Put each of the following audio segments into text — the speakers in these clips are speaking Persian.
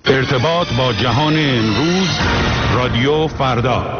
ارتباط با جهان امروز، رادیو فردا.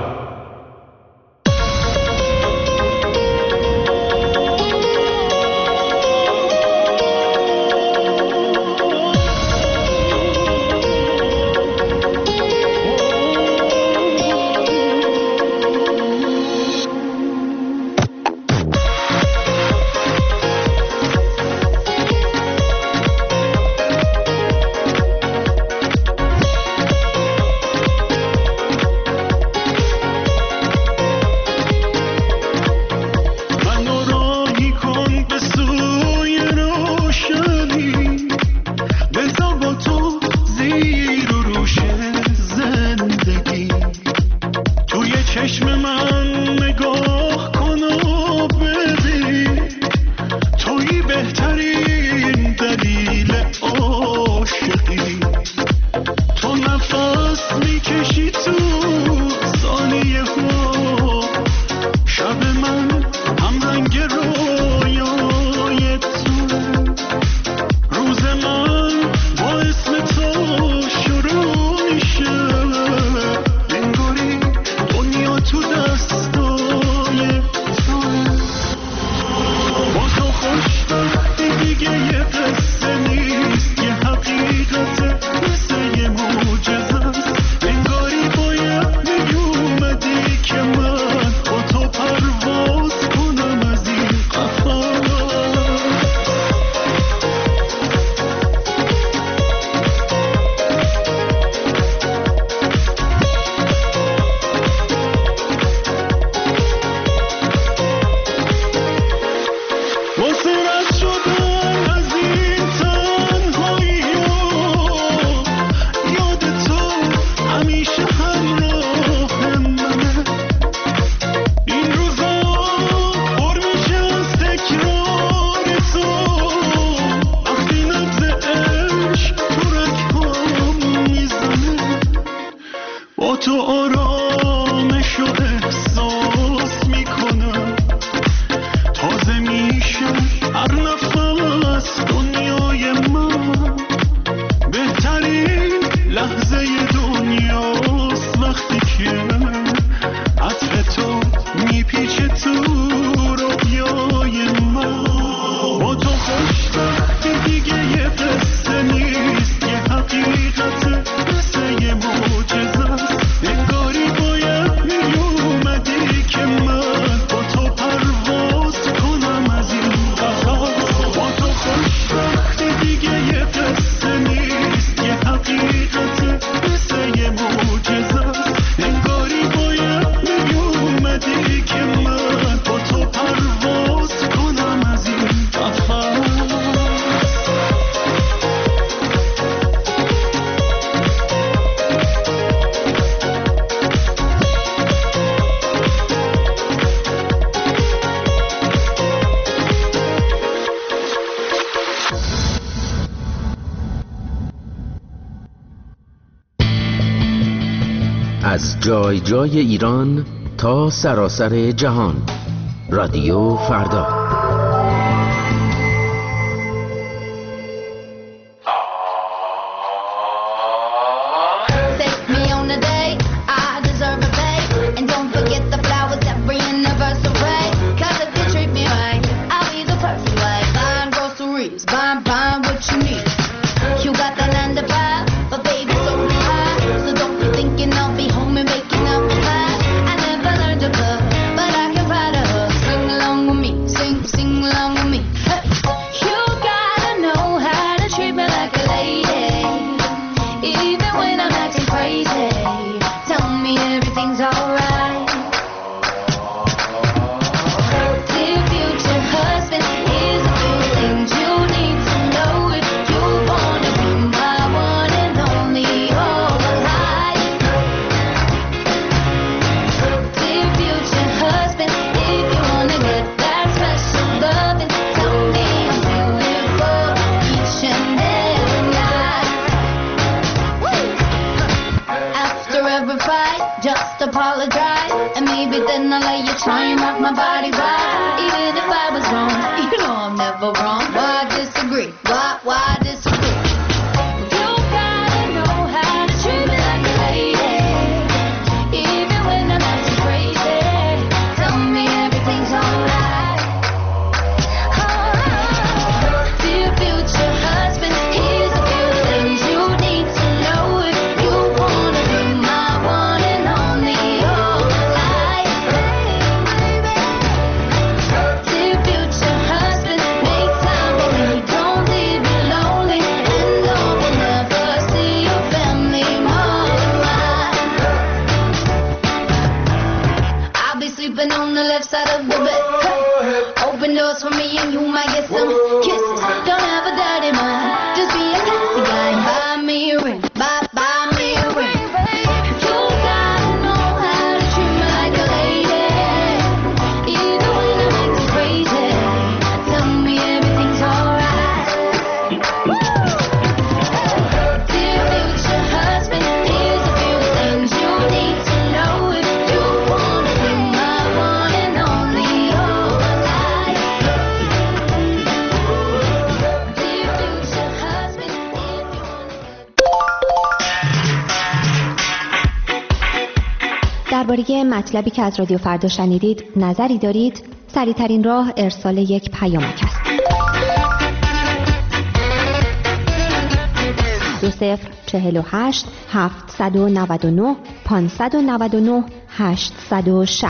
از جای جای ایران تا سراسر جهان، رادیو فردا. Why disagree? Why disagree? You gotta know how درباره مطلبی که از رادیو فردا شنیدید نظری دارید؟ سریع‌ترین راه ارسال یک پیامک است. 2048 799 599 860.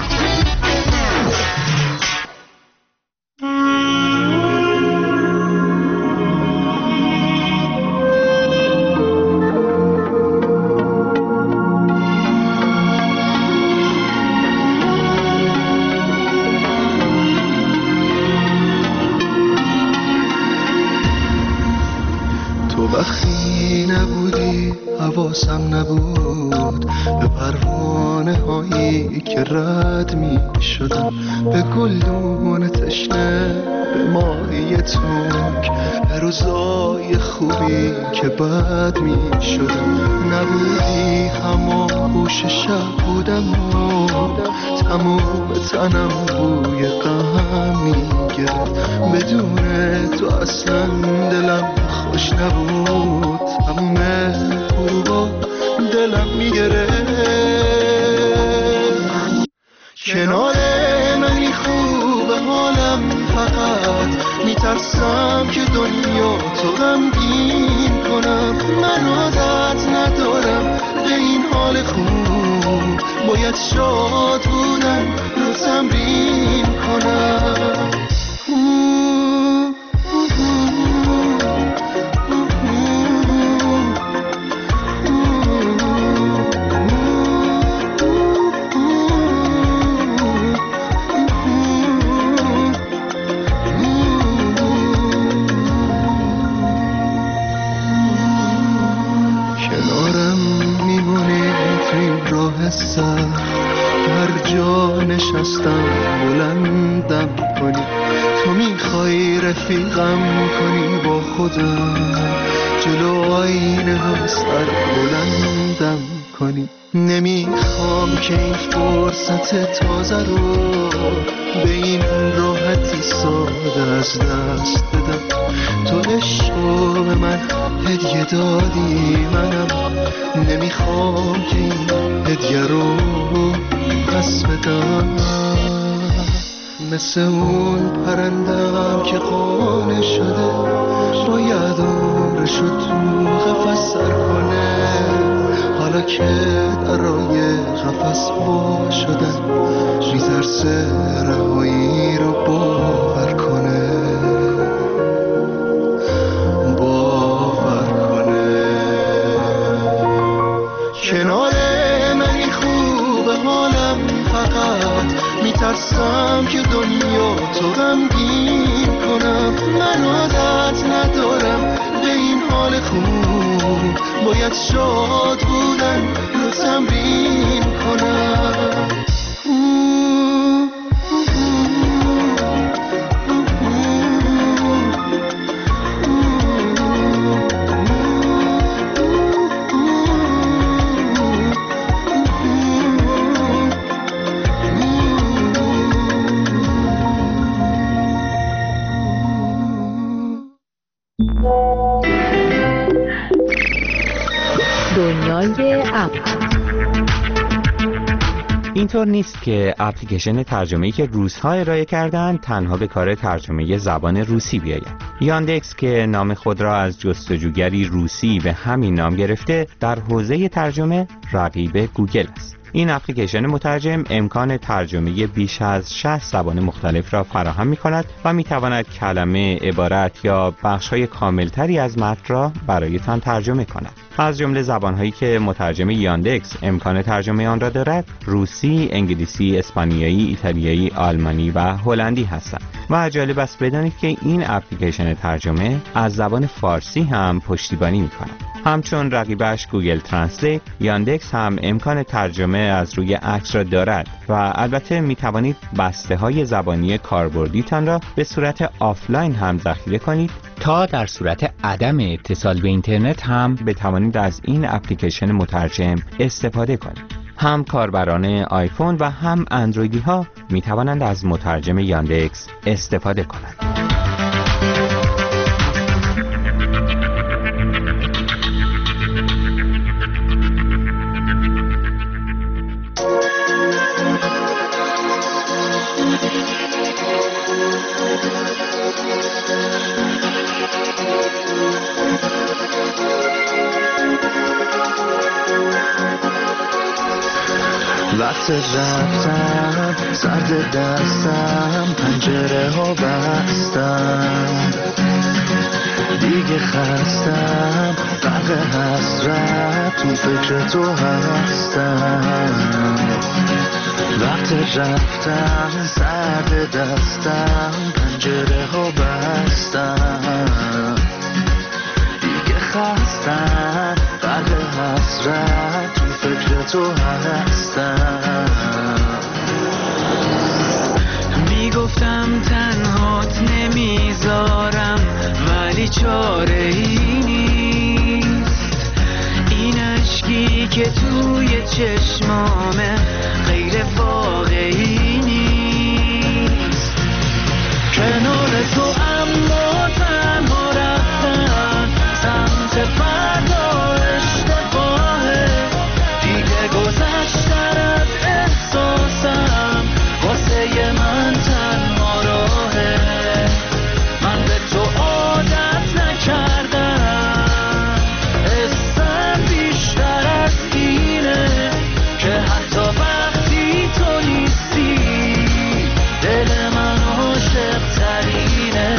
وقتی نبودی حواسم نبود به پروانه هایی که رد می شدم، به گلدون تشنه، به ماهی تنگ، به روزای خوبی که بد می شدم. نبودی همان گوش شب بودم و تمام تنم بوی غم می گرفت. بدون تو اصلا دلم خوش نبود، تموم خوبا دلم میگرفت. کنار منی خوبه حالم، فقط میترسم که دنیا تو غمگین کنم. من عادت ندارم به این حال خوب، باید شاد بودم رو تمرین کنم. هر جا نشستم بلندم کنی، تو میخوای رفیقم کنی با خودم، جلو آینه هم سر بلندم کنی. نمیخوام که این فرصت تازه رو به این راحتی ساده از دست بدم. تو عشق رو به من هدیه دادی، منم نمیخوام که این هدیه رو پس بدم. مثل اون پرندم که قانع شده، باید عمرشو تو قفس سر کنه. حالا که درای قفس وا شدن، میترسه رهایی رو باور کنه. کنار منی خوبه حالم، فقط میترسم که دنیا تو غمگین کنم. من عادت ندارم به این حال خوب، باید شاد بودن رو تمرین کنم. دنیای اپ. اینطور نیست که اپلیکیشن ترجمه‌ای که روس‌ها ارائه کردن تنها به کار ترجمه زبان روسی بیاید. یاندکس که نام خود را از جستجوگری روسی به همین نام گرفته، در حوزه ترجمه رقیب گوگل است. این اپلیکیشن مترجم امکان ترجمه بیش از 60 زبان مختلف را فراهم می‌کند و می‌تواند کلمه، عبارت یا بخش‌های کاملتری از متن را برایتان ترجمه کند. از جمله زبان‌هایی که مترجم یاندکس امکان ترجمه آن را دارد، روسی، انگلیسی، اسپانیایی، ایتالیایی، آلمانی و هلندی هستند. و جالب است بدانید که این اپلیکیشن ترجمه از زبان فارسی هم پشتیبانی می‌کند. همچون رقیبش گوگل ترنسلیت، یاندکس هم امکان ترجمه از روی عکس را دارد و البته می توانید بسته های زبانی کاربردیتان را به صورت آفلاین هم ذخیره کنید تا در صورت عدم اتصال به اینترنت هم بتوانید از این اپلیکیشن مترجم استفاده کنید. هم کاربران آیفون و هم اندرویدی ها می توانند از مترجم یاندکس استفاده کنند. وقت رفتن سرد دستم، پنجره ها بستم، دیگه خستم، غرق حسرت تو فکر تو هستم. وقت رفتن سرد دستم، پنجره ها بستم، دیگه خستم، غرق حسرت تو فکر تو هستم. میگفتم تنهات نمیذارم ولی چاره ای نیست، این عشقی که توی چشمامه غیر واقعی نیست. کنار تو اما تنها رفتن سمت فردا اشتباهه، دیگه گذشتن از احساسم واسه من تنها راهه. من به تو عادت نکردم، حسم بیشتر از اینه که حتی وقتی تو نیستی دل من عاشق ترینه.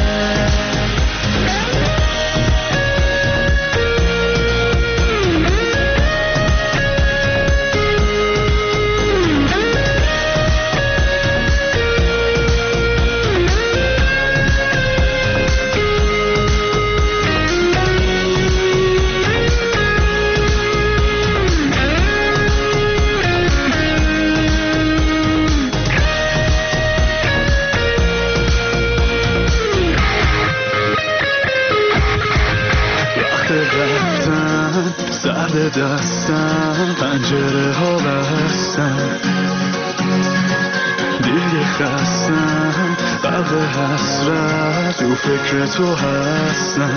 سرد دستم، پنجره ها بستم، دیگه خستم، غرق حسرت تو فکر تو هستم.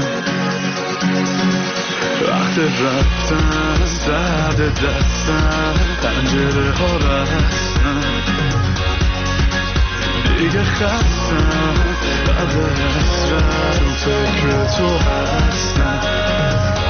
وقت رفتن سرد دستم، پنجره ها بستم، دیگه خستم، غرق حسرت تو فکر تو هستم.